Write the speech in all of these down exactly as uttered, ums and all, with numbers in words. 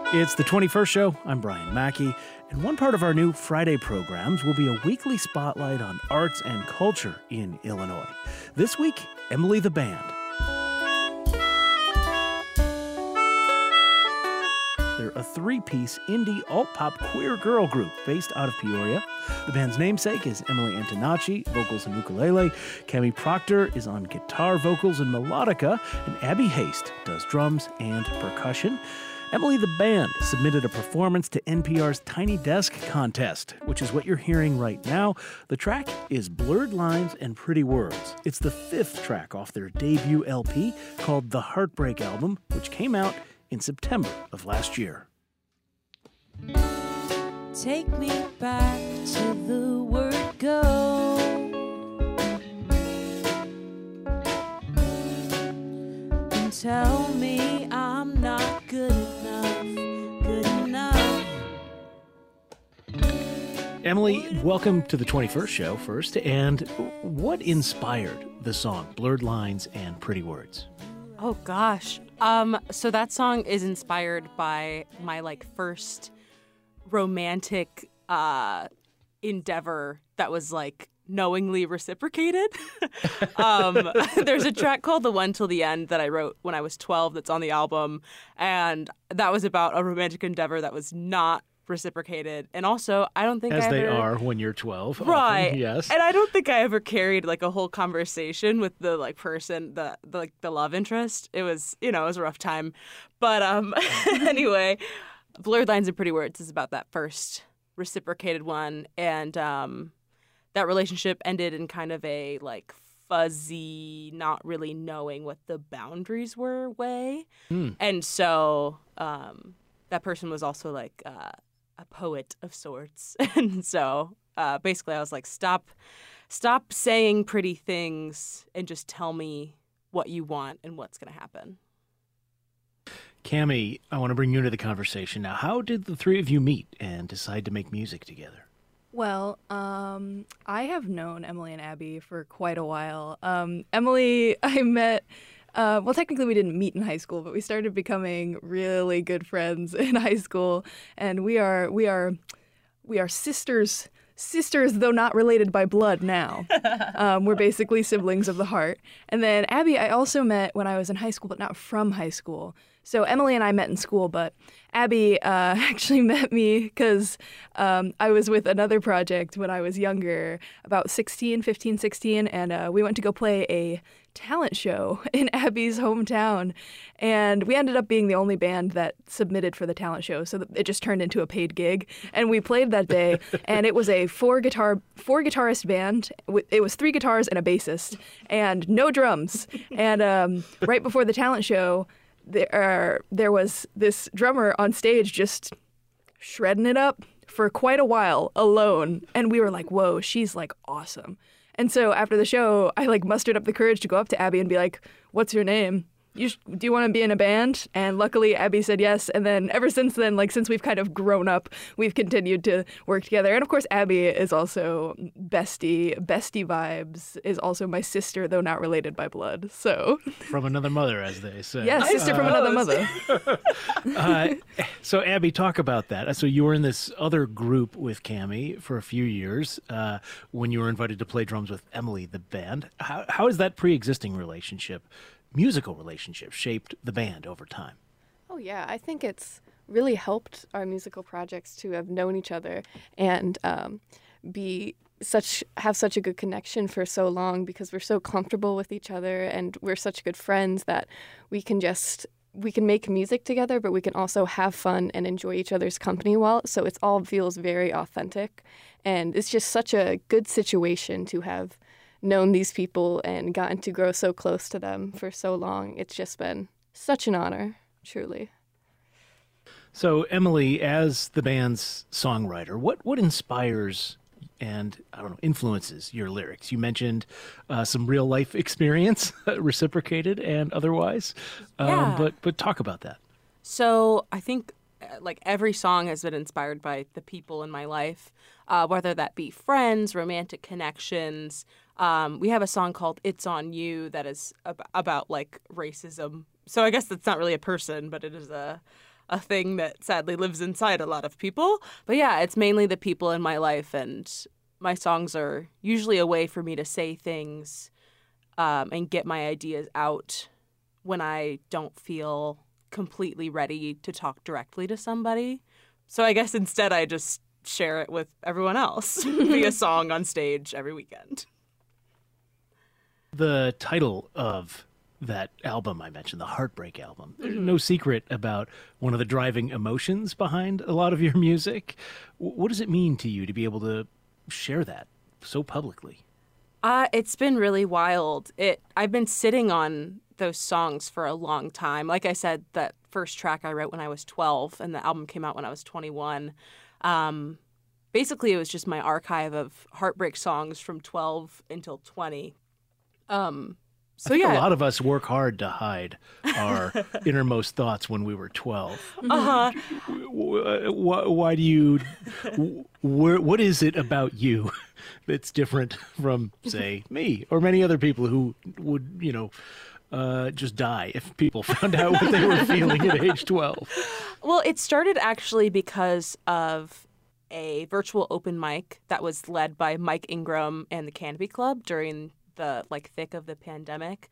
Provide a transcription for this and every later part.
It's the twenty-first show. I'm Brian Mackey, and one part of our new Friday programs will be a weekly spotlight on arts and culture in Illinois. This week, Emily the Band. They're a three-piece indie alt-pop queer girl group based out of Peoria. The band's namesake is Emily Antonacci, vocals and ukulele. Cami Proctor is on guitar, vocals, and melodica, and Abby Haste does drums and percussion. Emily the Band submitted a performance to N P R's Tiny Desk contest, which is what you're hearing right now. The track is Blurred Lines and Pretty Words. It's the fifth track off their debut L P called The Heartbreak Album, which came out in September of last year. Take me back to the word go. And tell me I'm not good enough, good enough. Emily, welcome to the twenty-first show first. And what inspired the song Blurred Lines and Pretty Words? Oh gosh. Um, so that song is inspired by my like first romantic uh endeavor that was like knowingly reciprocated. um there's a track called The One Till the End that I wrote when I was twelve that's on the album, and that was about a romantic endeavor that was not reciprocated. And also, I don't think As I they ever... are when you're twelve. Right. Often, yes. And I don't think I ever carried like a whole conversation with the like person, the, the like the love interest. It was, you know, it was a rough time. But um anyway, Blurred Lines and Pretty Words is about that first reciprocated one. And um that relationship ended in kind of a like fuzzy, not really knowing what the boundaries were way. Mm. And so um that person was also like uh a poet of sorts. And so uh, basically I was like, stop, stop saying pretty things and just tell me what you want and what's going to happen. Cami, I want to bring you into the conversation now. How did the three of you meet and decide to make music together? Well, um, I have known Emily and Abby for quite a while. Um, Emily, I met... Uh, well, technically we didn't meet in high school, but we started becoming really good friends in high school, and we are we are we are sisters, sisters though not related by blood now. Um, we're basically siblings of the heart. And then Abby, I also met when I was in high school, but not from high school. So Emily and I met in school, but Abby uh, actually met me because um, I was with another project when I was younger, about sixteen, fifteen, sixteen, and uh, we went to go play a talent show in Abby's hometown, and we ended up being the only band that submitted for the talent show, so it just turned into a paid gig, and we played that day, and it was a four guitar four guitarist band. It was three guitars and a bassist and no drums, and um, right before the talent show there are, there was this drummer on stage just shredding it up for quite a while alone, and we were like, whoa, she's like awesome. And so after the show, I like mustered up the courage to go up to Abby and be like, what's your name? You sh- do you want to be in a band? And luckily, Abby said yes. And then ever since then, like since we've kind of grown up, we've continued to work together. And of course, Abby is also bestie. Bestie vibes is also my sister, though not related by blood. So from another mother, as they say. Yes, I sister from another mother. uh, so Abby, talk about that. So you were in this other group with Cami for a few years uh, when you were invited to play drums with Emily the Band. How how is that pre-existing relationship? musical relationship shaped the band over time? Oh, yeah. I think it's really helped our musical projects to have known each other and um, be such have such a good connection for so long because we're so comfortable with each other and we're such good friends that we can just we can make music together, but we can also have fun and enjoy each other's company well. So it all feels very authentic. And it's just such a good situation to have known these people and gotten to grow so close to them for so long. It's just been such an honor, truly. So, Emily, as the band's songwriter, what, what inspires and, I don't know, influences your lyrics? You mentioned uh, some real-life experience, reciprocated and otherwise, um, yeah. but but talk about that. So, I think like every song has been inspired by the people in my life, uh, whether that be friends, romantic connections. Um, we have a song called It's On You that is ab- about like racism. So I guess that's not really a person, but it is a a thing that sadly lives inside a lot of people. But yeah, it's mainly the people in my life, and my songs are usually a way for me to say things um, and get my ideas out when I don't feel completely ready to talk directly to somebody. So I guess instead I just share it with everyone else via song on stage every weekend. The title of that album I mentioned, the Heartbreak album, Mm-hmm. no secret about one of the driving emotions behind a lot of your music. W- What does it mean to you to be able to share that so publicly? Uh, it's been really wild. It I've been sitting on those songs for a long time. Like I said, that first track I wrote when I was twelve, and the album came out when I was twenty-one. Um, basically, it was just my archive of heartbreak songs from twelve until twenty. Um, so I think yeah, a lot of us work hard to hide our innermost thoughts when we were twelve. uh-huh. Why, why do you? wh- What is it about you that's different from, say, me or many other people who would, you know, uh, just die if people found out what they were feeling at age twelve? Well, it started actually because of a virtual open mic that was led by Mike Ingram and the Canopy Club during the like thick of the pandemic.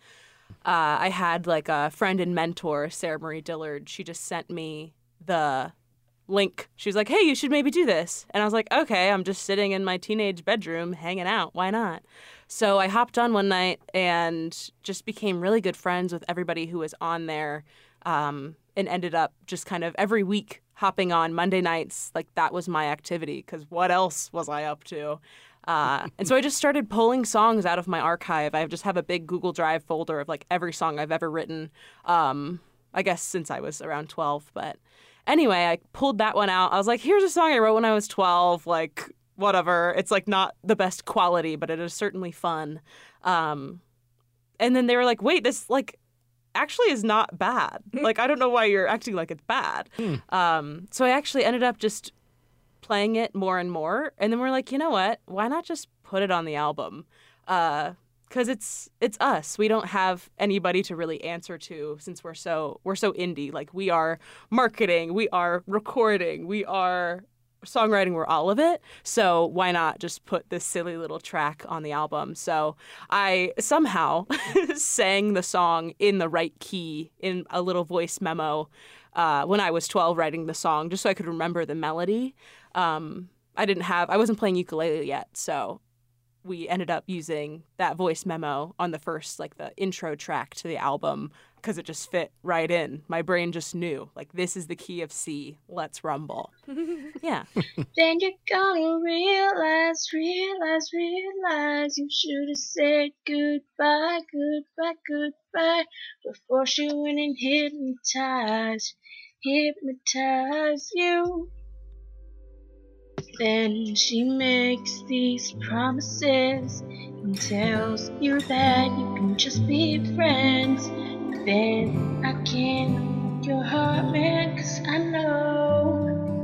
Uh, I had like a friend and mentor, Sarah Marie Dillard. She just sent me the link. She was like, "Hey, you should maybe do this." And I was like, "Okay, I'm just sitting in my teenage bedroom hanging out. Why not?" So I hopped on one night and just became really good friends with everybody who was on there, um, and ended up just kind of every week hopping on Monday nights. Like that was my activity because what else was I up to? Uh, and so I just started pulling songs out of my archive. I just have a big Google Drive folder of like every song I've ever written, um, I guess since I was around twelve. But anyway, I pulled that one out. I was like, here's a song I wrote when I was twelve, like whatever. It's like not the best quality, but it is certainly fun. Um, and then they were like, wait, this like actually is not bad. Like, I don't know why you're acting like it's bad. Um, so I actually ended up just playing it more and more, and then we're like, you know what, why not just put it on the album, uh because it's it's us. We don't have anybody to really answer to since we're so we're so indie. Like we are marketing, we are recording, we are songwriting, we're all of it. So why not just put this silly little track on the album? So I somehow sang the song in the right key in a little voice memo uh, when I was twelve, writing the song, just so I could remember the melody. Um, I didn't have, I wasn't playing ukulele yet, so we ended up using that voice memo on the first, like the intro track to the album, because it just fit right in. My brain just knew, like, this is the key of C. Let's rumble. Yeah. Then you're gonna realize, realize, realize you should have said goodbye, goodbye, goodbye before she went and hypnotized, hypnotize you. Then she makes these promises and tells you that you can just be friends. Then I can't break your heart, man, 'cause I know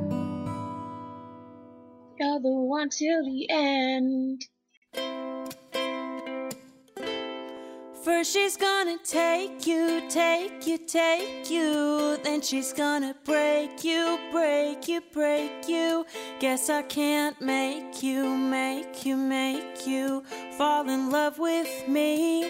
you're the one till the end. First she's gonna take you, take you, take you. Then she's gonna break you, break you, break you. Guess I can't make you, make you, make you fall in love with me.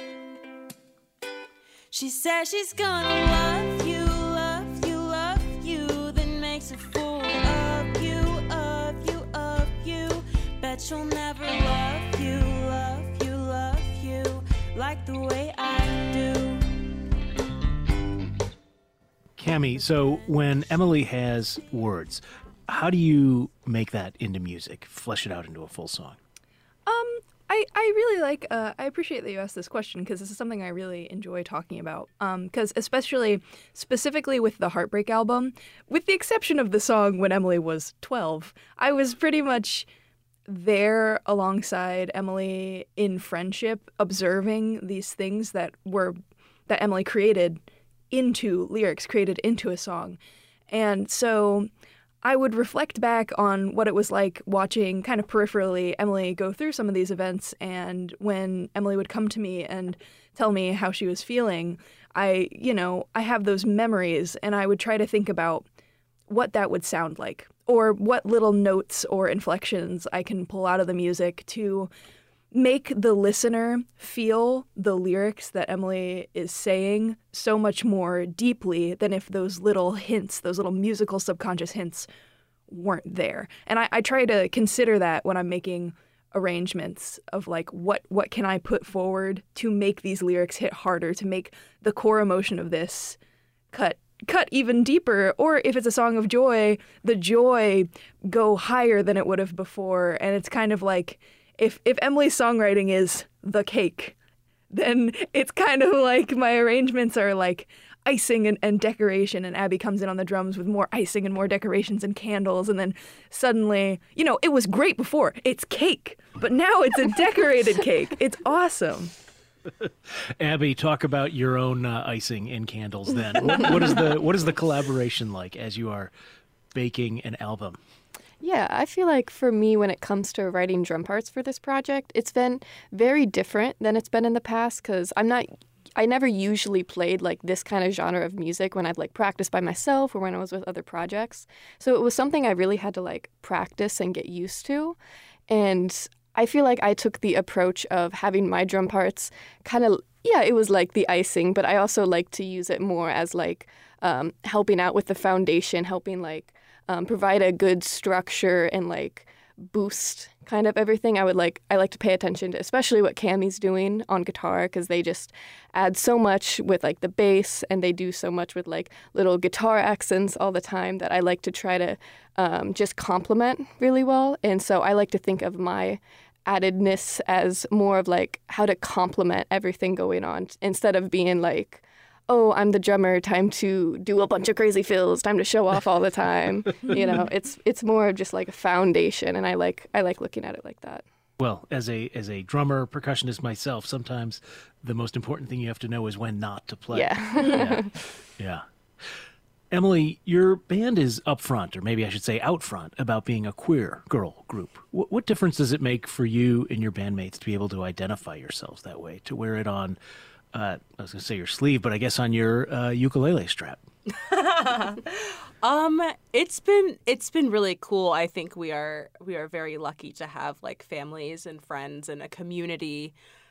She says she's gonna love you, love you, love you. Then makes a fool of you, of you, of you. Bet she'll never love you, love you, love you like the way I do. Cami, so when Emily has words, how do you make that into music, flesh it out into a full song? Um, I, I really like, uh, I appreciate that you asked this question because this is something I really enjoy talking about. Um, because especially, specifically with the Heartbreak album, with the exception of the song When Emily Was twelve, I was pretty much there alongside Emily in friendship, observing these things that were, that Emily created into lyrics, created into a song. And so I would reflect back on what it was like watching kind of peripherally Emily go through some of these events, and when Emily would come to me and tell me how she was feeling, I, you know, I have those memories, and I would try to think about what that would sound like, or what little notes or inflections I can pull out of the music to make the listener feel the lyrics that Emily is saying so much more deeply than if those little hints, those little musical subconscious hints weren't there. And I, I try to consider that when I'm making arrangements of like, what, what can I put forward to make these lyrics hit harder, to make the core emotion of this cut cut even deeper, or if it's a song of joy, the joy go higher than it would have before. And it's kind of like, if if Emily's songwriting is the cake, then it's kind of like my arrangements are like icing and, and decoration, and Abby comes in on the drums with more icing and more decorations and candles, and then suddenly, you know, it was great before, it's cake, but now it's a decorated cake. It's awesome. Abby, talk about your own uh, icing and candles then. What, what is the what is the collaboration like as you are baking an album? Yeah, I feel like for me, when it comes to writing drum parts for this project, it's been very different than it's been in the past, because I'm not, I never usually played like this kind of genre of music when I'd like practiced by myself or when I was with other projects. So it was something I really had to like practice and get used to. And I feel like I took the approach of having my drum parts kind of, yeah, it was like the icing, but I also like to use it more as like um, helping out with the foundation, helping like um, provide a good structure and like boost kind of everything. I would like, I like to pay attention to especially what Cammy's doing on guitar, because they just add so much with like the bass, and they do so much with like little guitar accents all the time that I like to try to um, just complement really well. And so I like to think of my addedness as more of like how to complement everything going on, instead of being like, oh, I'm the drummer, time to do a bunch of crazy fills, time to show off all the time. You know, it's it's more of just like a foundation, and I like I like looking at it like that. Well, as a as a drummer, percussionist myself, sometimes the most important thing you have to know is when not to play. Yeah. yeah. Yeah. Emily, your band is up front, or maybe I should say out front, about being a queer girl group. What, what difference does it make for you and your bandmates to be able to identify yourselves that way, to wear it on, uh, I was going to say your sleeve, but I guess on your uh, ukulele strap? um, it's been it's been really cool. I think we are we are very lucky to have like families and friends and a community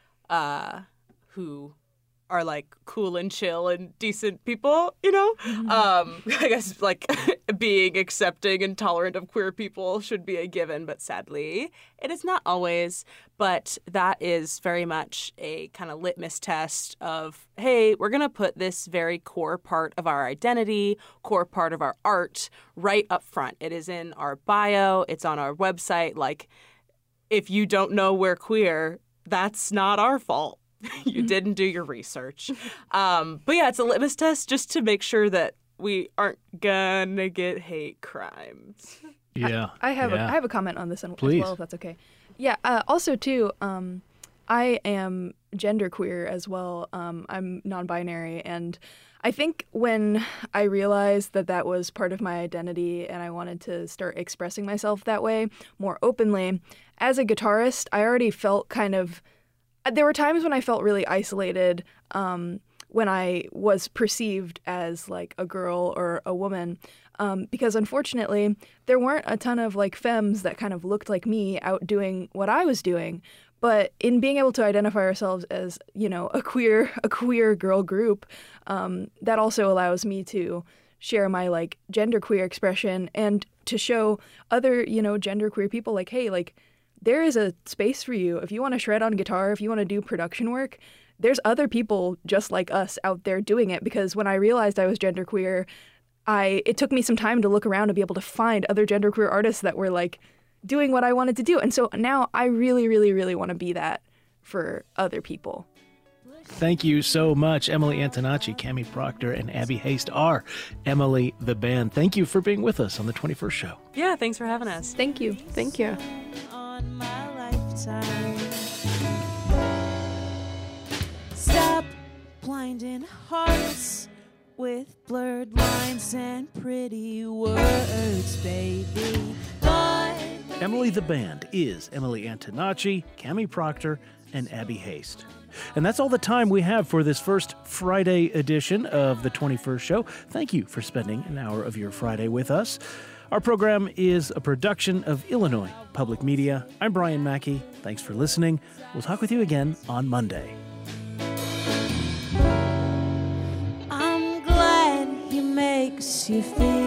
uh, who are like cool and chill and decent people, you know? Mm-hmm. Um, I guess like being accepting and tolerant of queer people should be a given, but sadly it is not always. But that is very much a kind of litmus test of, hey, we're going to put this very core part of our identity, core part of our art right up front. It is in our bio. It's on our website. Like, if you don't know we're queer, that's not our fault. You didn't do your research. Um, but yeah, it's a litmus test just to make sure that we aren't gonna get hate crimes. Yeah. I, I have yeah. a, I have a comment on this one Please. as well, if that's okay. Yeah. Uh, also, too, um, I am genderqueer as well. Um, I'm non-binary, and I think when I realized that that was part of my identity and I wanted to start expressing myself that way more openly, as a guitarist, I already felt kind of there were times when I felt really isolated um, when I was perceived as like a girl or a woman, um, because unfortunately there weren't a ton of like femmes that kind of looked like me out doing what I was doing. But in being able to identify ourselves as, you know, a queer a queer girl group, um, that also allows me to share my like genderqueer expression and to show other, you know, genderqueer people like, hey, like, there is a space for you. If you want to shred on guitar, if you want to do production work, there's other people just like us out there doing it. Because when I realized I was genderqueer, I it took me some time to look around to be able to find other genderqueer artists that were like doing what I wanted to do. And so now I really, really, really want to be that for other people. Thank you so much, Emily Antonacci, Cammy Proctor, and Abby Haste are Emily the Band. Thank you for being with us on the twenty-first show. Yeah, thanks for having us. Thank you. Thank you. On my lifetime. Stop blinding hearts with blurred lines and pretty words, baby. But Emily the Band is Emily Antonacci, Cammy Proctor, and Abby Haste. And that's all the time we have for this first Friday edition of the twenty-first Show. Thank you for spending an hour of your Friday with us. Our program is a production of Illinois Public Media. I'm Brian Mackey. Thanks for listening. We'll talk with you again on Monday. I'm glad he makes you feel